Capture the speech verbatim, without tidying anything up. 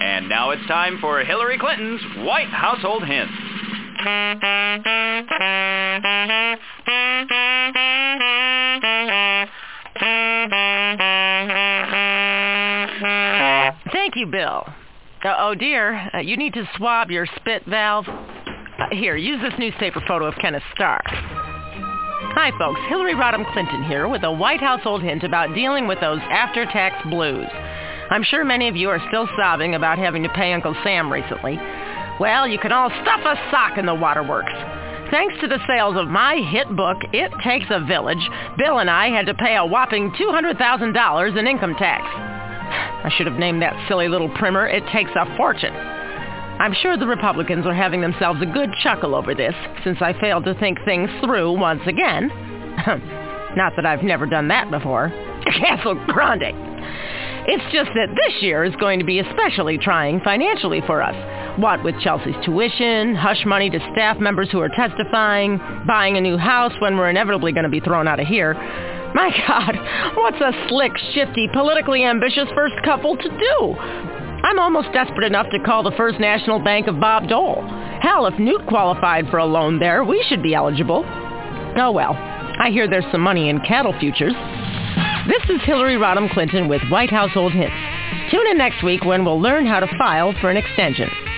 And now it's time for Hillary Clinton's White Household Hints. Thank you, Bill. Uh, oh, dear, uh, you need to swab your spit valve. Uh, here, use this newspaper photo of Kenneth Starr. Hi, folks. Hillary Rodham Clinton here with a White Household hint about dealing with those after-tax blues. I'm sure many of you are still sobbing about having to pay Uncle Sam recently. Well, you can all stuff a sock in the waterworks. Thanks to the sales of my hit book, It Takes a Village, Bill and I had to pay a whopping two hundred thousand dollars in income tax. I should have named that silly little primer, It Takes a Fortune. I'm sure the Republicans are having themselves a good chuckle over this, since I failed to think things through once again. Not that I've never done that before. Castle Grande. It's just that this year is going to be especially trying financially for us. What with Chelsea's tuition, hush money to staff members who are testifying, buying a new house when we're inevitably going to be thrown out of here. My God, what's a slick, shifty, politically ambitious first couple to do? I'm almost desperate enough to call the First National Bank of Bob Dole. Hell, if Newt qualified for a loan there, we should be eligible. Oh well, I hear there's some money in cattle futures. This is Hillary Rodham Clinton with White Household Hints. Tune in next week when we'll learn how to file for an extension.